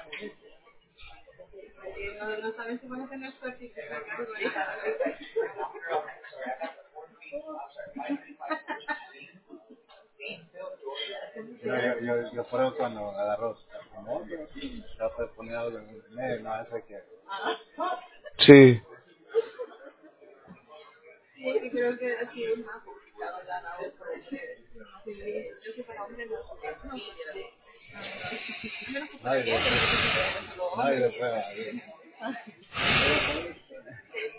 Yo pruebo cuando agarro amor, trato de poner algo en el medio, no hace que... Sí. Nadie le prueba.